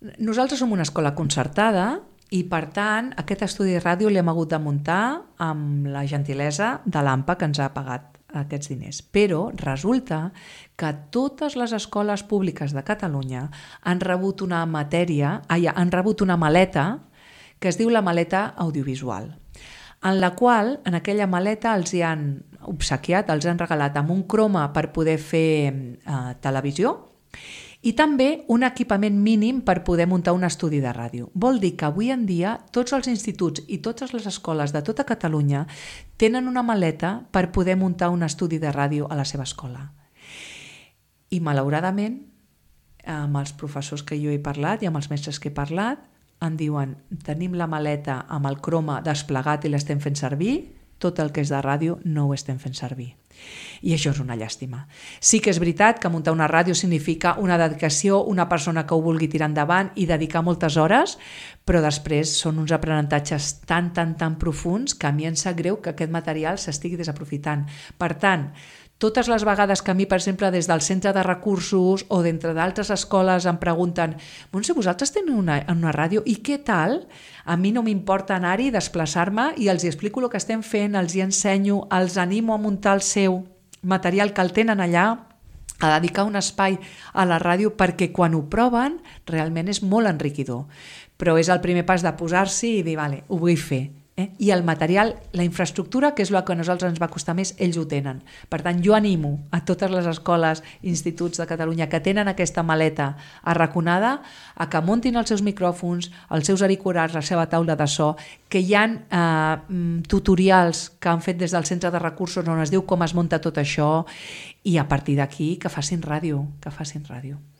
Nosaltres som una escola concertada i, per tant, aquest estudi de ràdio l'hem hagut de muntar amb la gentilesa de l'AMPA, que ens ha pagat aquests diners. Però resulta que totes les escoles públiques de Catalunya han rebut una maleta que es diu la maleta audiovisual, en la qual, en aquella maleta, els hi han obsequiat, els han regalat amb un croma per poder fer televisió i també un equipament mínim per poder muntar un estudi de ràdio. Vol dir que avui en dia tots els instituts i totes les escoles de tota Catalunya tenen una maleta per poder muntar un estudi de ràdio a la seva escola. I malauradament, amb els professors que jo he parlat i amb els mestres que he parlat, em diuen, tenim la maleta amb el croma desplegat i l'estem fent servir, tot el que és de ràdio no ho estem fent servir. I això és una llàstima. Sí que és veritat que muntar una ràdio significa una dedicació, una persona que ho vulgui tirar endavant i dedicar moltes hores, però després són uns aprenentatges tan profuns que a mi em sap greu que aquest material s'estigui desaprofitant. Per tant, totes les vegades que a mi, per exemple, des del centre de recursos o d'entre d'altres escoles em pregunten Montse, vosaltres teniu una ràdio i què tal? A mi no m'importa anar-hi, desplaçar-me i els explico el que estem fent, els hi ensenyo, els animo a muntar el seu material que el tenen allà, a dedicar un espai a la ràdio perquè quan ho proven realment és molt enriquidor. Però és el primer pas de posar-s'hi i dir, vale, ho vull fer. I el material, la infraestructura, que és el que a nosaltres ens va costar més, ells ho tenen. Per tant, jo animo a totes les escoles i instituts de Catalunya que tenen aquesta maleta arraconada a que muntin els seus micròfons, els seus auriculars, la seva taula de so, que hi ha tutorials que han fet des del centre de recursos on es diu com es munta tot això i a partir d'aquí que facin ràdio,